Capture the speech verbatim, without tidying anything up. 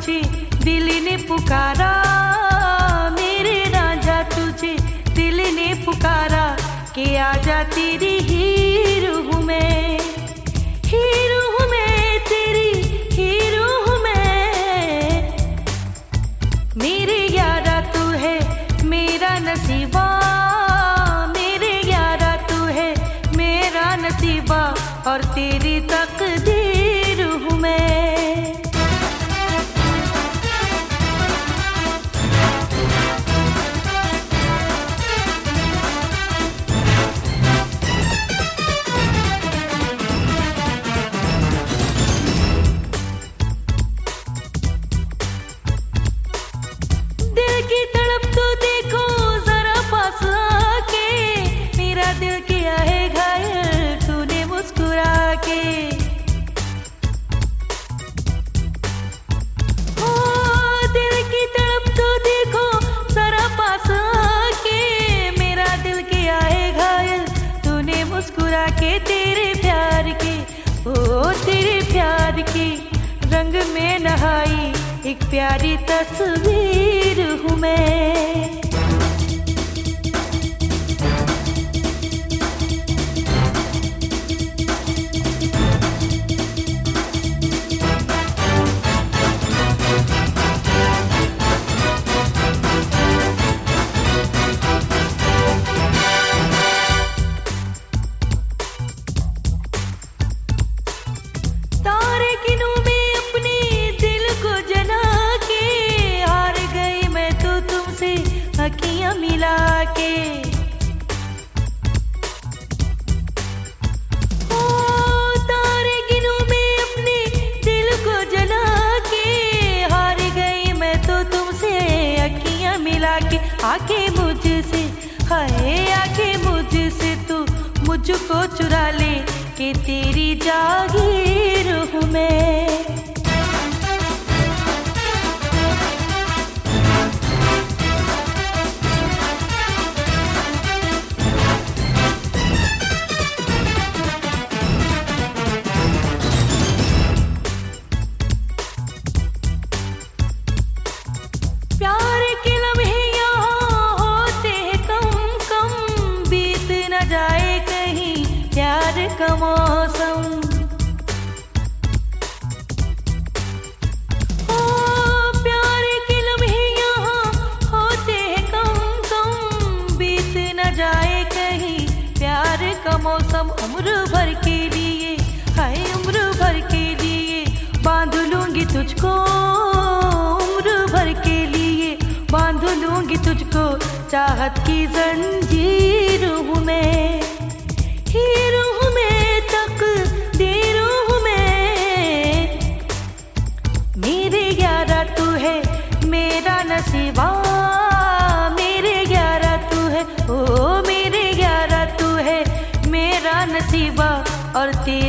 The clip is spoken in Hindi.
तुझे दिल ने पुकारा, मेरे रांझा तुझे दिल ने पुकारा कि आजा तेरी हीरो हूँ मैं, हीरो हूँ मैं तेरी हीरो हूँ मैं। मेरे यारा तू है मेरा नसीबा, मेरे यारा तू है मेरा नसीबा और तेरी तकदीर हूँ मैं। दिल की तड़प तो देखो जरा पास आके, मेरा दिल किया है घायल तूने मुस्कुरा के। ओ दिल की तड़प तो देखो जरा पास आके, मेरा दिल किया है घायल तूने मुस्कुरा के। तेरे प्यार के ओ तेरे प्यार के रंग में नहाई एक प्यारी तस्वीर हूँ मैं। तारे किनों में अपने दिल को जना के, हार गई मैं तो तुमसे अखियां मिला के। ओ तारे किनों में अपने दिल को जला के, हार गई मैं तो तुमसे अखियां मिला के। आके मुझसे हाय आके मुझसे तू मुझको चुरा ले कि तेरी जागीर हूँ मैं। प्यार के लम्हे यहाँ होते हैं कम कम, बीत न जाए कहीं प्यार का मौसम। ओ प्यार के लम्हे यहाँ होते हैं कम कम, बीत न जाए कहीं प्यार का मौसम। उम्र भर के लिए हाय उम्र भर के लिए बांध लूंगी तुझको, उम्र भर के लिए बांध लूंगी तुझको, चाहत की जंजीर हूँ मैं, हीरो हूँ मैं तकदीर हूँ मैं। मेरे यारा तू है मेरा नसीबा, मेरे यारा तू है ओ मेरे यारा तू है मेरा नसीबा और तेरा